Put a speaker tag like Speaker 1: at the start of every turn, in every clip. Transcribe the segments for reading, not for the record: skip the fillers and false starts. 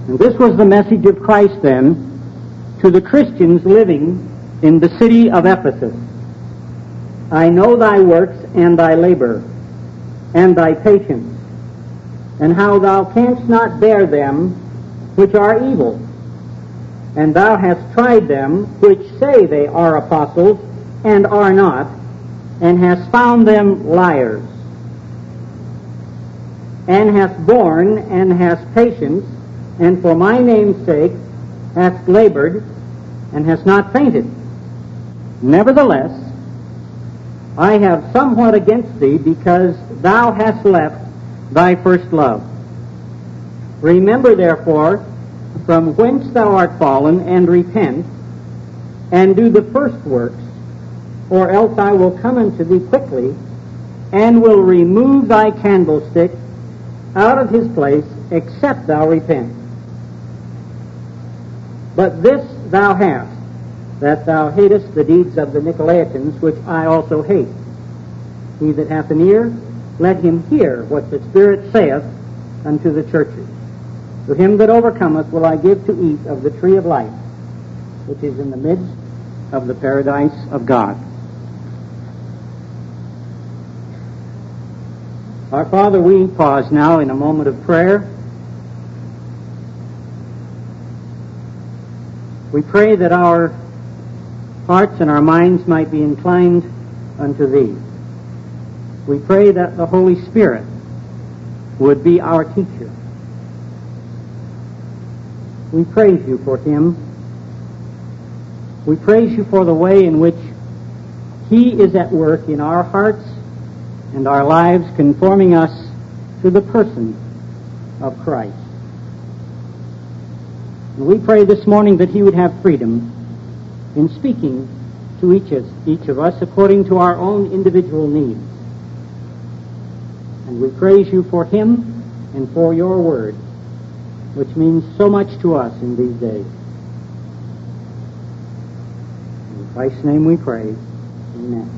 Speaker 1: And this was the message of Christ then to the Christians living in the city of Ephesus. I know thy works and thy labor, and thy patience, and how thou canst not bear them which are evil. And thou hast tried them which say they are apostles, and are not, and hast found them liars. And hast borne, and hast patience, and for my name's sake hast labored, and hast not fainted. Nevertheless, I have somewhat against thee, because thou hast left thy first love. Remember therefore from whence thou art fallen, and repent, and do the first works, or else I will come unto thee quickly, and will remove thy candlestick out of his place, except thou repent. But this thou hast, that thou hatest the deeds of the Nicolaitans, which I also hate. He that hath an ear, let him hear what the Spirit saith unto the churches. To him that overcometh will I give to eat of the tree of life, which is in the midst of the paradise of God. Our Father, we pause now in a moment of prayer. We pray that our hearts and our minds might be inclined unto Thee. We pray that the Holy Spirit would be our teacher. We praise You for Him. We praise You for the way in which He is at work in our hearts and our lives, conforming us to the person of Christ. And we pray this morning that He would have freedom in speaking to each of us according to our own individual needs. And we praise You for Him and for Your word, which means so much to us in these days. In Christ's name we pray. Amen.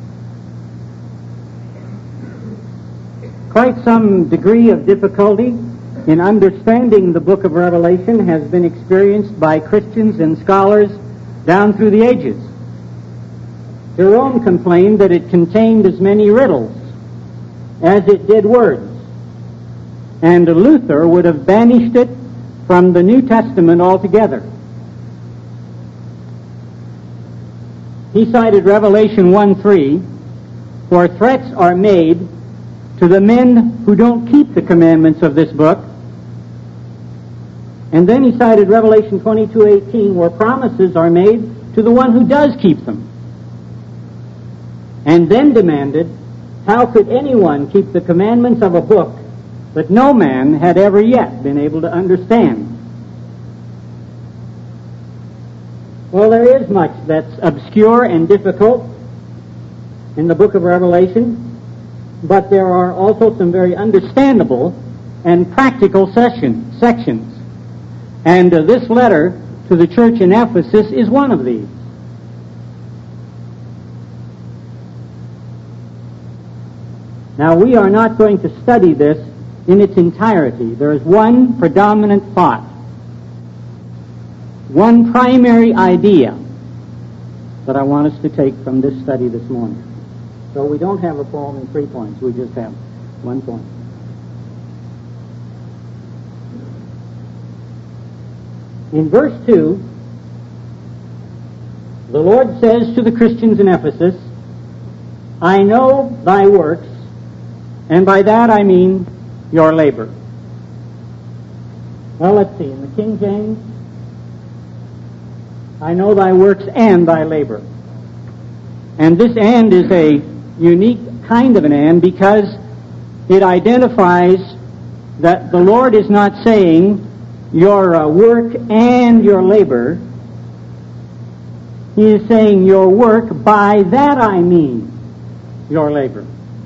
Speaker 1: Quite some degree of difficulty in understanding the book of Revelation has been experienced by Christians and scholars down through the ages. Jerome complained that it contained as many riddles as it did words, and Luther would have banished it from the New Testament altogether. He cited Revelation 1:3, for threats are made to the men who don't keep the commandments of this book. And then he cited Revelation 22:18, where promises are made to the one who does keep them. And then demanded, how could anyone keep the commandments of a book that no man had ever yet been able to understand? Well, there is much that's obscure and difficult in the book of Revelation, but there are also some very understandable and practical sections. And this letter to the church in Ephesus is one of these. Now, we are not going to study this in its entirety. There is one predominant thought, one primary idea that I want us to take from this study this morning. So we don't have a poem in 3 points. We just have 1 point. In verse 2, the Lord says to the Christians in Ephesus, I know thy works, and by that I mean your labor. Well, let's see. In the King James, I know thy works and thy labor. And this and is a unique kind of an and because it identifies that the Lord is not saying your work and your labor. He is saying your work, by that I mean your labor.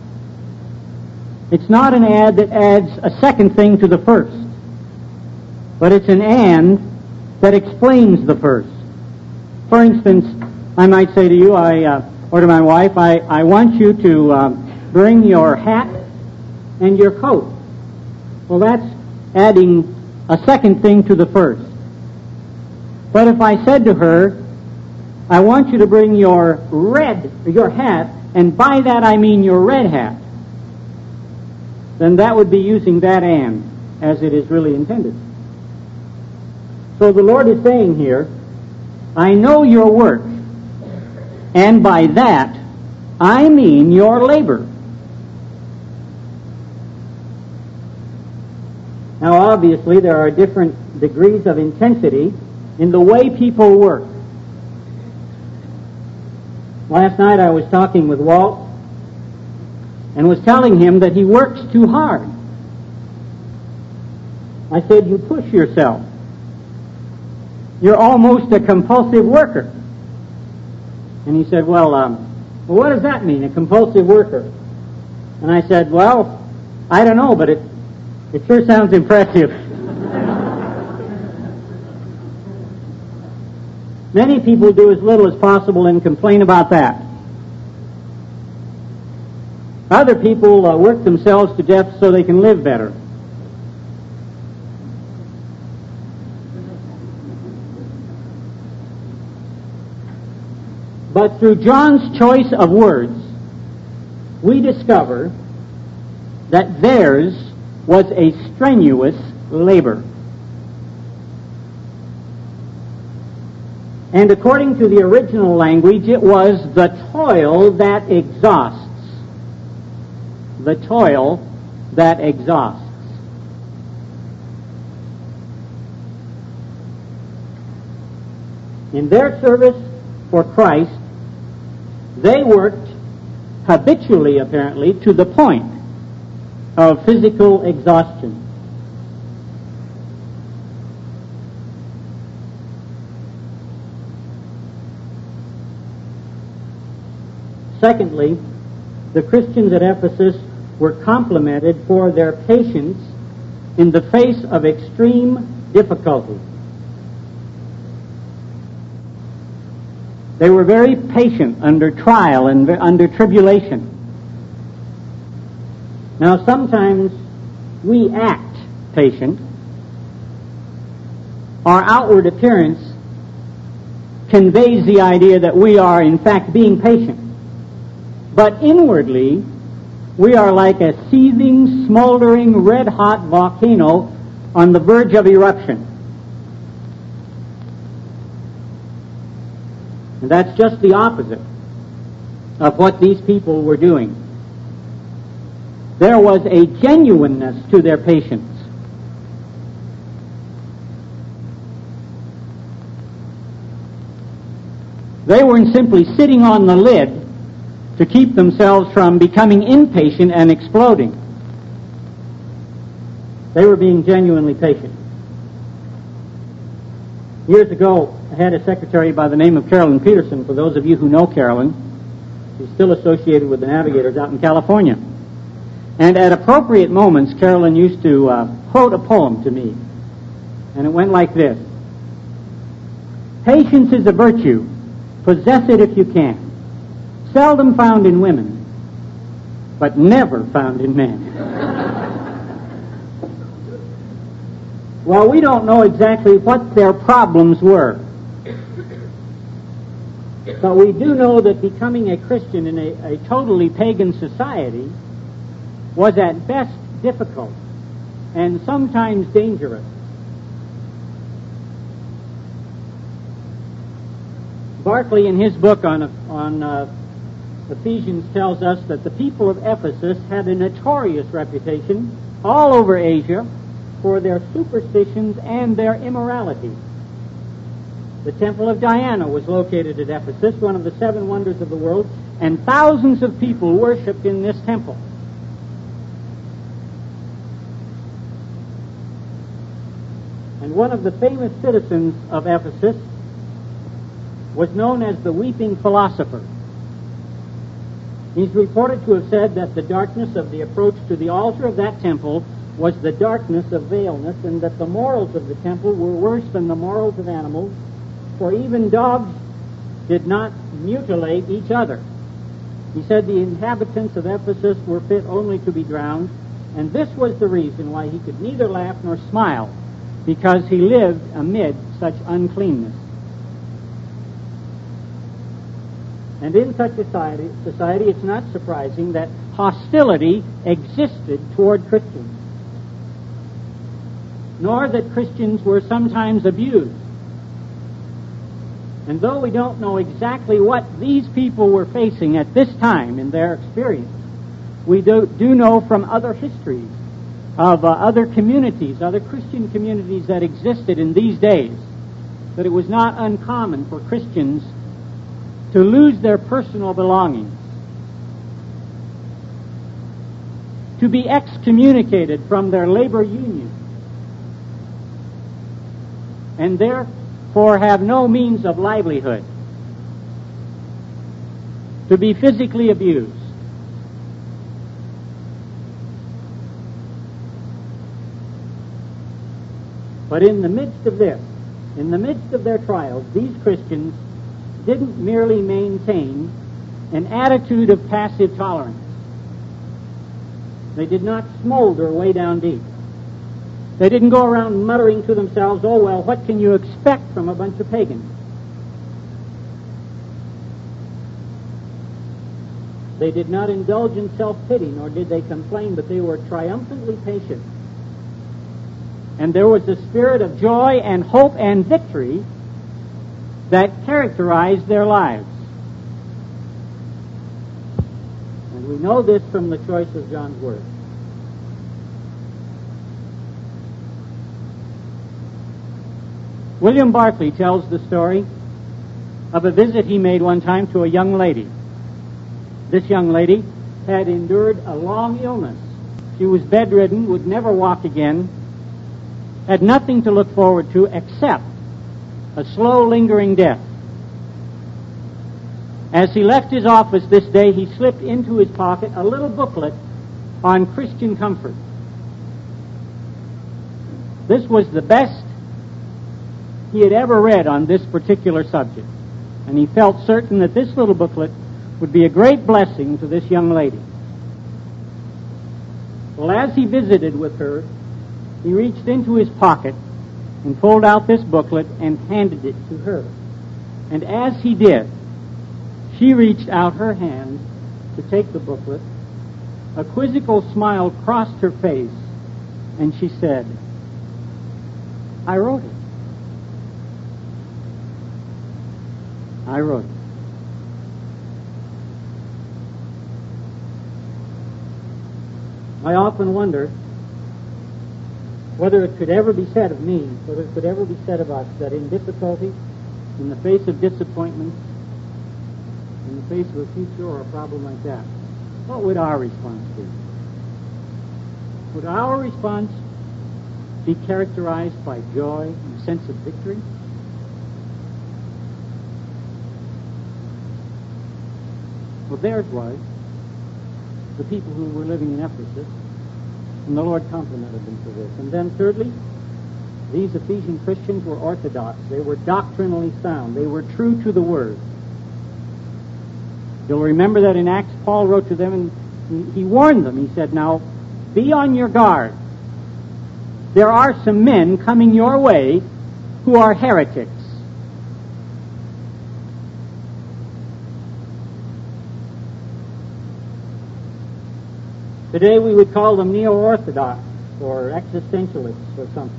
Speaker 1: It's not an add that adds a second thing to the first, but it's an and that explains the first. For instance, I might say to you, or to my wife, I want you to bring your hat and your coat. Well, that's adding a second thing to the first. But if I said to her, I want you to bring your hat, and by that I mean your red hat, then that would be using that and as it is really intended. So the Lord is saying here, I know your work, and by that I mean your labor. Now obviously there are different degrees of intensity in the way people work. Last night I was talking with Walt and was telling him that he works too hard. I said, you push yourself. You're almost a compulsive worker. And he said, well, what does that mean, a compulsive worker? And I said, well, I don't know, but it sure sounds impressive. Many people do as little as possible and complain about that. Other people work themselves to death so they can live better. But through John's choice of words, we discover that theirs was a strenuous labor. And according to the original language, it was the toil that exhausts. The toil that exhausts. In their service for Christ, they worked habitually, apparently, to the point of physical exhaustion. Secondly, the Christians at Ephesus were complimented for their patience in the face of extreme difficulty. They were very patient under trial and under tribulation. Now, sometimes we act patient. Our outward appearance conveys the idea that we are, in fact, being patient. But inwardly, we are like a seething, smoldering, red-hot volcano on the verge of eruption. And that's just the opposite of what these people were doing. There was a genuineness to their patience. They weren't simply sitting on the lid to keep themselves from becoming impatient and exploding. They were being genuinely patient. Years ago, I had a secretary by the name of Carolyn Peterson. For those of you who know Carolyn, she's still associated with the Navigators out in California. And at appropriate moments, Carolyn used to quote a poem to me. And it went like this. Patience is a virtue. Possess it if you can. Seldom found in women, but never found in men. Well, we don't know exactly what their problems were. But we do know that becoming a Christian in a totally pagan society was at best difficult and sometimes dangerous. Barclay, in his book on Ephesians, tells us that the people of Ephesus had a notorious reputation all over Asia for their superstitions and their immorality. The Temple of Diana was located at Ephesus, one of the 7 wonders of the world, and thousands of people worshipped in this temple. And one of the famous citizens of Ephesus was known as the Weeping Philosopher. He's reported to have said that the darkness of the approach to the altar of that temple was the darkness of valeness, and that the morals of the temple were worse than the morals of animals, for even dogs did not mutilate each other. He said the inhabitants of Ephesus were fit only to be drowned, and this was the reason why he could neither laugh nor smile because he lived amid such uncleanness. And in such a society, it's not surprising that hostility existed toward Christians, nor that Christians were sometimes abused. And though we don't know exactly what these people were facing at this time in their experience, we do know from other histories of other communities, other Christian communities that existed in these days, that it was not uncommon for Christians to lose their personal belongings, to be excommunicated from their labor union, and therefore have no means of livelihood, to be physically abused. But in the midst of this, in the midst of their trials, these Christians didn't merely maintain an attitude of passive tolerance. They did not smolder way down deep. They didn't go around muttering to themselves, oh, well, what can you expect from a bunch of pagans? They did not indulge in self-pity, nor did they complain, but they were triumphantly patient. And there was a spirit of joy and hope and victory that characterized their lives. And we know this from the choice of John's Word. William Barclay tells the story of a visit he made one time to a young lady. This young lady had endured a long illness. She was bedridden, would never walk again, had nothing to look forward to except a slow, lingering death. As he left his office this day, he slipped into his pocket a little booklet on Christian comfort. This was the best he had ever read on this particular subject, and he felt certain that this little booklet would be a great blessing to this young lady. Well, as he visited with her, he reached into his pocket and pulled out this booklet and handed it to her. And as he did, she reached out her hand to take the booklet. A quizzical smile crossed her face, and she said, I wrote it. I wrote it. I often wonder whether it could ever be said of me, whether it could ever be said of us, that in difficulty, in the face of disappointment, in the face of a future or a problem like that, what would our response be? Would our response be characterized by joy and a sense of victory? Well, theirs was, the people who were living in Ephesus, and the Lord complimented them for this. And then thirdly, these Ephesian Christians were orthodox. They were doctrinally sound. They were true to the Word. You'll remember that in Acts, Paul wrote to them and he warned them. He said, now, be on your guard. There are some men coming your way who are heretics. Today we would call them neo-orthodox or existentialists or something.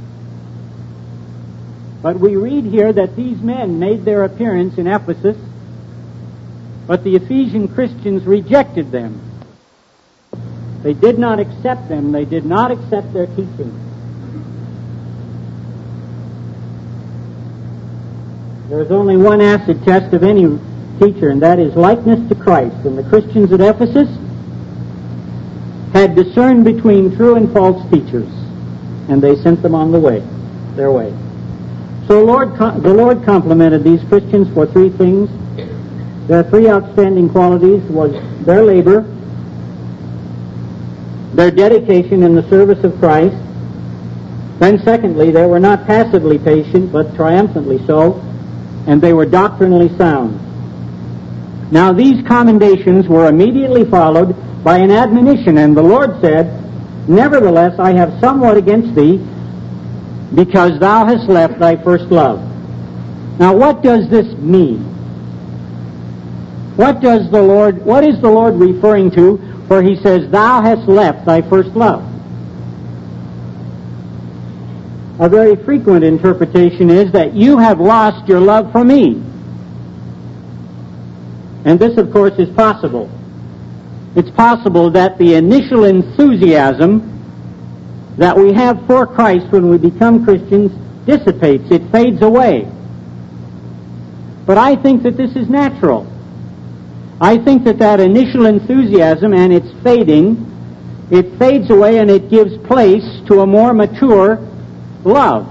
Speaker 1: But we read here that these men made their appearance in Ephesus, but the Ephesian Christians rejected them. They did not accept them. They did not accept their teaching. There is only one acid test of any teacher, and that is likeness to Christ. And the Christians at Ephesus had discerned between true and false teachers, and they sent them on their way. So the Lord complimented these Christians for three things. Their three outstanding qualities was their labor, their dedication in the service of Christ. Then secondly, they were not passively patient, but triumphantly so, and they were doctrinally sound. Now these commendations were immediately followed by an admonition, and the Lord said, nevertheless, I have somewhat against thee, because thou hast left thy first love. Now what does this mean? What is the Lord referring to where he says, thou hast left thy first love? A very frequent interpretation is that you have lost your love for me. And this, of course, is possible. It's possible that the initial enthusiasm that we have for Christ when we become Christians dissipates. It fades away. But I think that this is natural. I think that initial enthusiasm and its fading, it fades away and it gives place to a more mature love.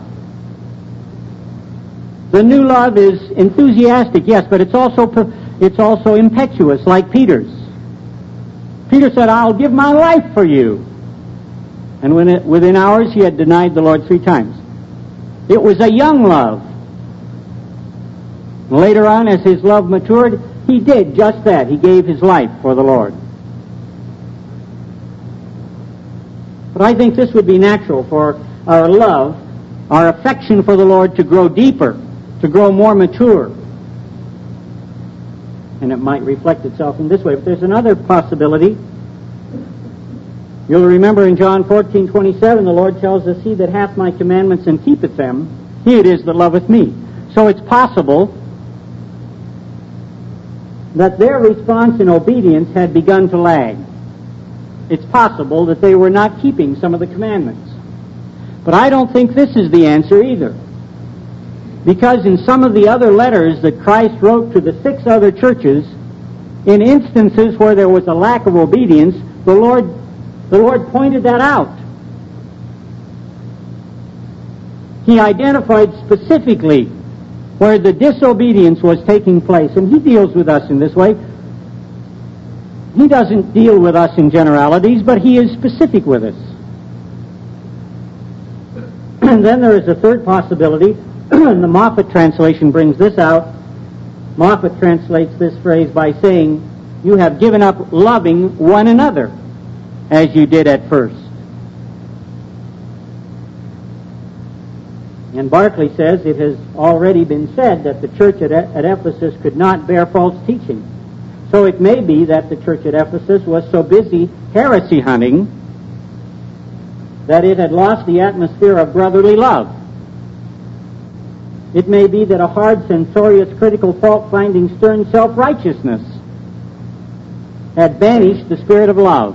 Speaker 1: The new love is enthusiastic, yes, but it's also impetuous, like Peter's. Peter said, I'll give my life for you. And within hours he had denied the Lord 3 times. It was a young love. Later on, as his love matured, he did just that. He gave his life for the Lord. But I think this would be natural for our love, our affection for the Lord to grow deeper, to grow more mature. And it might reflect itself in this way. But there's another possibility. You'll remember in John 14:27, the Lord tells us, he that hath my commandments and keepeth them, he it is that loveth me. So it's possible that their response in obedience had begun to lag. It's possible that they were not keeping some of the commandments. But I don't think this is the answer either. Because in some of the other letters that Christ wrote to the 6 other churches, in instances where there was a lack of obedience, the Lord pointed that out. He identified specifically where the disobedience was taking place. And he deals with us in this way. He doesn't deal with us in generalities, but he is specific with us. And then there is a third possibility. The Moffat translation brings this out. Moffat translates this phrase by saying, you have given up loving one another as you did at first. And Barclay says it has already been said that the church at Ephesus could not bear false teaching. So it may be that the church at Ephesus was so busy heresy hunting that it had lost the atmosphere of brotherly love. It may be that a hard, censorious, critical, fault-finding, stern self-righteousness had banished the spirit of love.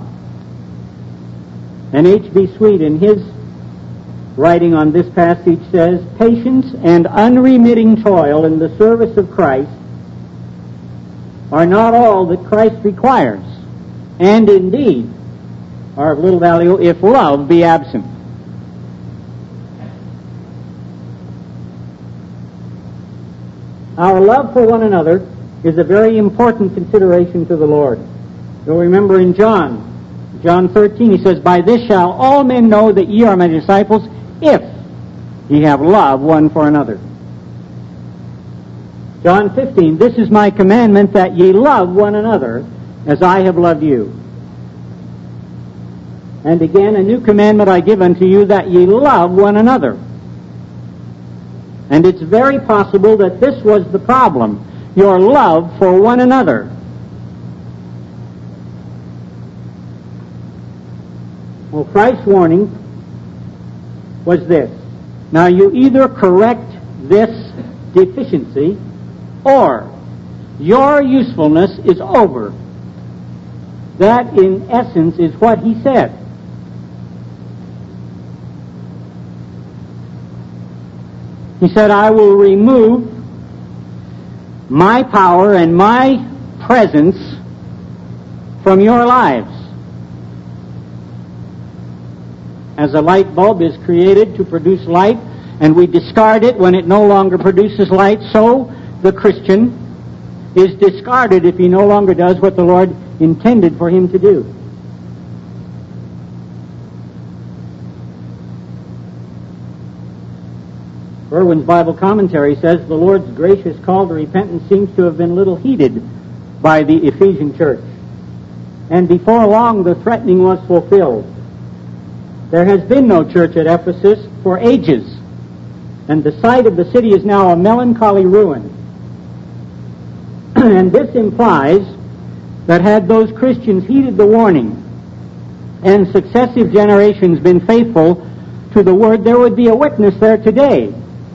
Speaker 1: And H.B. Sweet, in his writing on this passage, says, patience and unremitting toil in the service of Christ are not all that Christ requires, and indeed are of little value if love be absent. Our love for one another is a very important consideration to the Lord. You'll remember in John 13, he says, by this shall all men know that ye are my disciples, if ye have love one for another. John 15, this is my commandment, that ye love one another as I have loved you. And again, a new commandment I give unto you, that ye love one another. And it's very possible that this was the problem, your love for one another. Well, Christ's warning was this. Now you either correct this deficiency or your usefulness is over. That, in essence, is what he said. He said, I will remove my power and my presence from your lives. As a light bulb is created to produce light, and we discard it when it no longer produces light, so the Christian is discarded if he no longer does what the Lord intended for him to do. Irwin's Bible commentary says the Lord's gracious call to repentance seems to have been little heeded by the Ephesian church. And before long the threatening was fulfilled. There has been no church at Ephesus for ages. and the site of the city is now a melancholy ruin. And this implies that had those Christians heeded the warning and successive generations been faithful to the word, there would be a witness there today.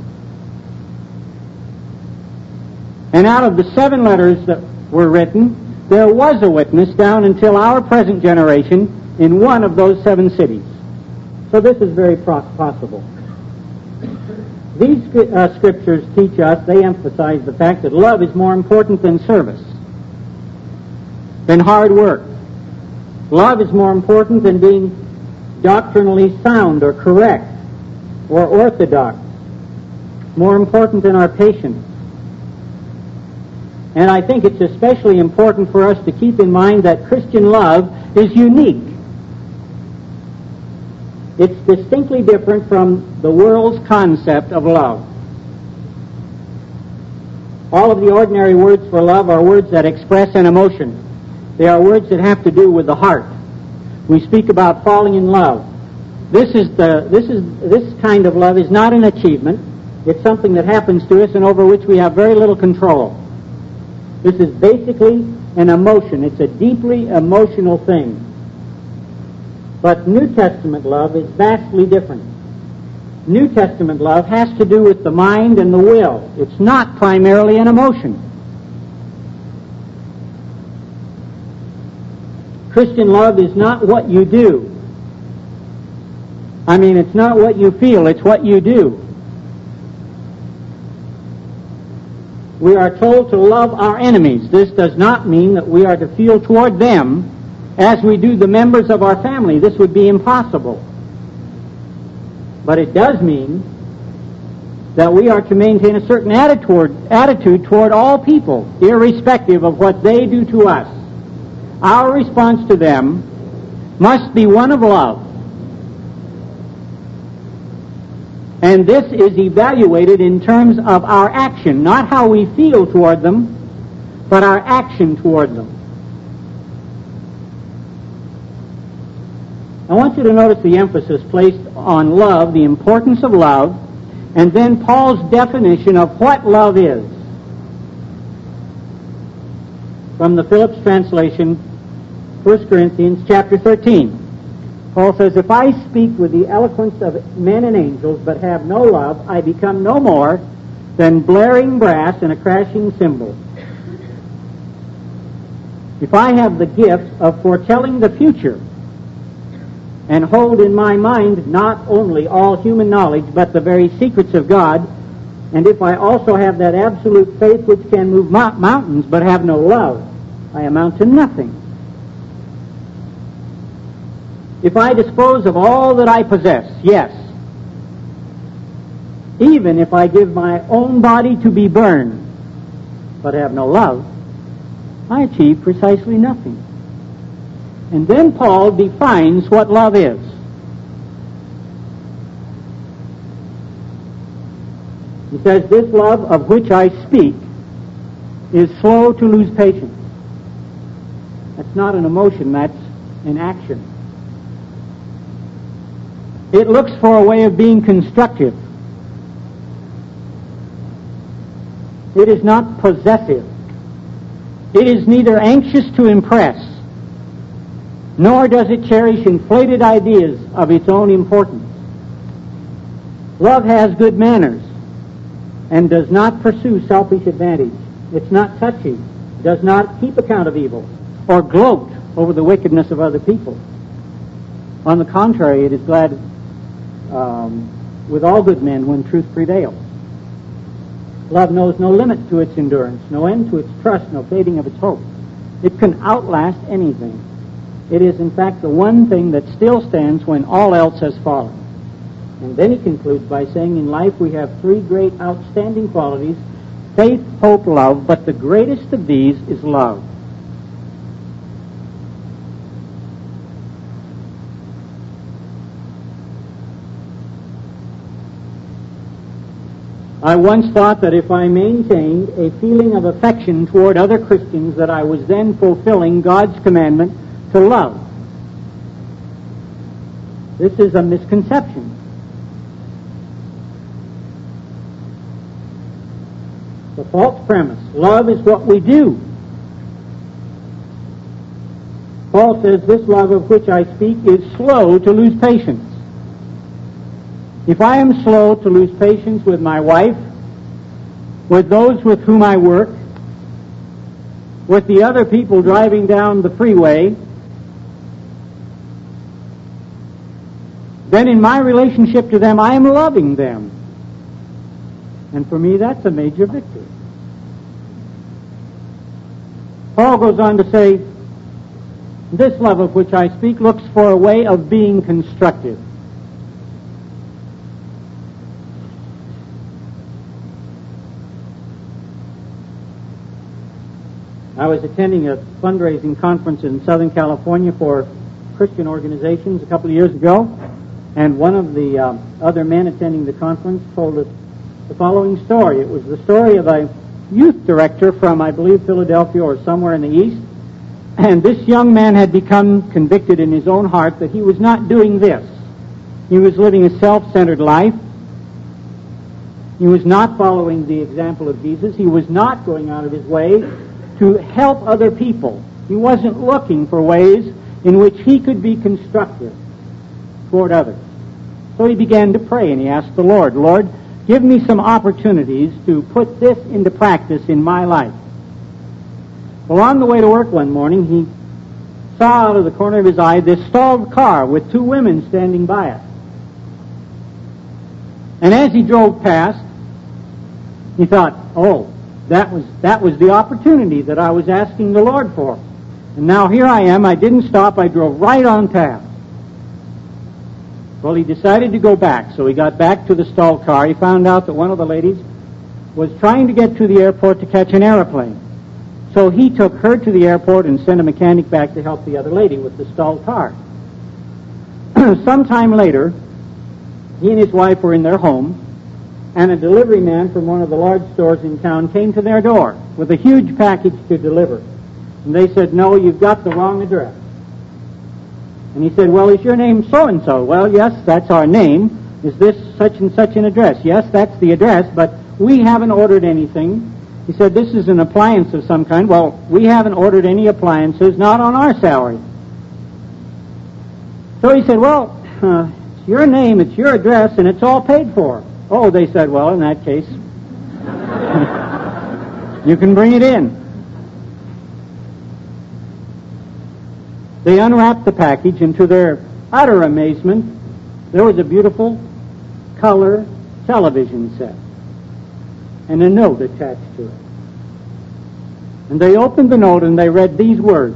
Speaker 1: And out of the 7 letters that were written, there was a witness down until our present generation in one of those 7 cities. So this is very possible. These scriptures teach us, they emphasize the fact that love is more important than service, than hard work. Love is more important than being doctrinally sound or correct or orthodox, more important than our patience. And I think it's especially important for us to keep in mind that Christian love is unique. It's distinctly different from the world's concept of love. All of the ordinary words for love are words that express an emotion. They are words that have to do with the heart. We speak about falling in love. This kind of love is not an achievement. It's something that happens to us and over which we have very little control. This is basically an emotion. It's a deeply emotional thing. But New Testament love is vastly different. New Testament love has to do with the mind and the will. It's not primarily an emotion. Christian love is not what you do. It's not what you feel, it's what you do. We are told to love our enemies. This does not mean that we are to feel toward them as we do the members of our family. This would be impossible. But it does mean that we are to maintain a certain attitude toward all people, irrespective of what they do to us. Our response to them must be one of love. And this is evaluated in terms of our action, not how we feel toward them, but our action toward them. I want you to notice the emphasis placed on love, the importance of love, and then Paul's definition of what love is. From the Phillips translation, 1 Corinthians chapter 13. Paul says, "If I speak with the eloquence of men and angels, but have no love, I become no more than blaring brass and a crashing cymbal. If I have the gift of foretelling the future, and hold in my mind not only all human knowledge, but the very secrets of God, and if I also have that absolute faith which can move mountains, but have no love, I amount to nothing. If I dispose of all that I possess, yes, even if I give my own body to be burned, but have no love, I achieve precisely nothing." And then Paul defines what love is. He says, "This love of which I speak is slow to lose patience." That's not an emotion, that's an action. It looks for a way of being constructive. It is not possessive. It is neither anxious to impress, nor does it cherish inflated ideas of its own importance. Love has good manners and does not pursue selfish advantage. It's not touchy, does not keep account of evil, or gloat over the wickedness of other people. On the contrary, it is glad with all good men when truth prevails. Love knows no limit to its endurance, no end to its trust, no fading of its hope. It can outlast anything. It is, in fact, the one thing that still stands when all else has fallen. And then he concludes by saying, in life we have 3 great outstanding qualities: faith, hope, love, but the greatest of these is love. I once thought that if I maintained a feeling of affection toward other Christians, that I was then fulfilling God's commandment to love. This is a misconception. The false premise. Love is what we do. Paul says, this love of which I speak is slow to lose patience. If I am slow to lose patience with my wife, with those with whom I work, with the other people driving down the freeway, then in my relationship to them, I am loving them. And for me, that's a major victory. Paul goes on to say, this love of which I speak looks for a way of being constructive. I was attending a fundraising conference in Southern California for Christian organizations a couple of years ago, and one of the other men attending the conference told us the following story. It was the story of a youth director from, I believe, Philadelphia or somewhere in the East, and this young man had become convicted in his own heart that he was not doing this. He was living a self-centered life. He was not following the example of Jesus. He was not going out of his way to help other people. He wasn't looking for ways in which he could be constructive toward others. So he began to pray, and he asked the Lord, Lord, give me some opportunities to put this into practice in my life. Well, on the way to work one morning, he saw out of the corner of his eye this stalled car with two women standing by it. And as he drove past, he thought, oh, that was the opportunity that I was asking the Lord for. And now here I am. I didn't stop. I drove right on task. Well, he decided to go back. So he got back to the stalled car. He found out that one of the ladies was trying to get to the airport to catch an airplane. So he took her to the airport and sent a mechanic back to help the other lady with the stalled car. Sometime later, he and his wife were in their home, and a delivery man from one of the large stores in town came to their door with a huge package to deliver. And they said, no, you've got the wrong address. And he said, well, is your name so-and-so? Well, yes, that's our name. Is this such and such an address? Yes, that's the address, but we haven't ordered anything. He said, this is an appliance of some kind. Well, we haven't ordered any appliances, not on our salary. So he said, well, it's your name, it's your address, and it's all paid for. Oh, they said, well, in that case, you can bring it in. They unwrapped the package, and to their utter amazement, there was a beautiful color television set and a note attached to it. And they opened the note and they read these words,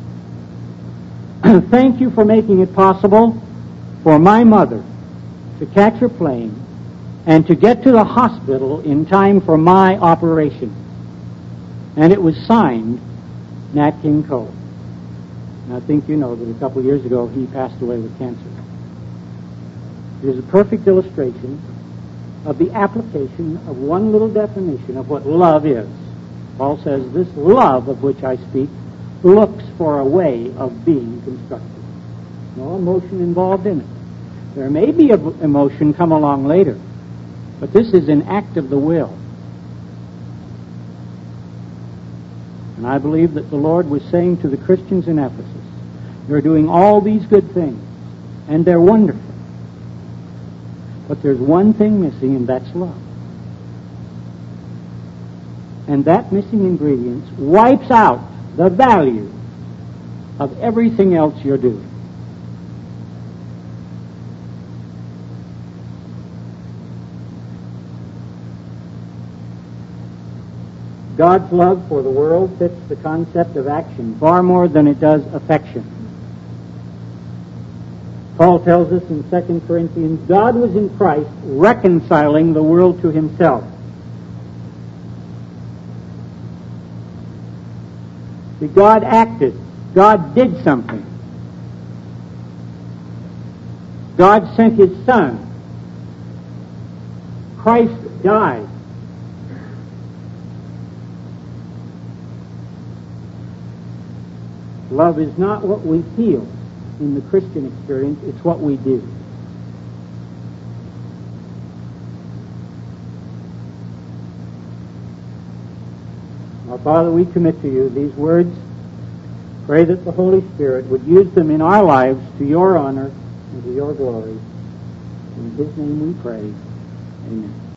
Speaker 1: thank you for making it possible for my mother to catch her plane and to get to the hospital in time for my operation. And it was signed Nat King Cole. And I think you know that a couple of years ago he passed away with cancer. It is a perfect illustration of the application of one little definition of what love is. Paul says, this love of which I speak looks for a way of being constructive. No emotion involved in it. There may be emotion come along later, but this is an act of the will. And I believe that the Lord was saying to the Christians in Ephesus, you're doing all these good things, and they're wonderful. But there's one thing missing, and that's love. And that missing ingredient wipes out the value of everything else you're doing. God's love for the world fits the concept of action far more than it does affection. Paul tells us in 2 Corinthians, God was in Christ reconciling the world to himself. See, God acted. God did something. God sent his Son. Christ died. Love is not what we feel in the Christian experience, it's what we do. Our Father, we commit to you these words. Pray that the Holy Spirit would use them in our lives to your honor and to your glory. In his name we pray. Amen.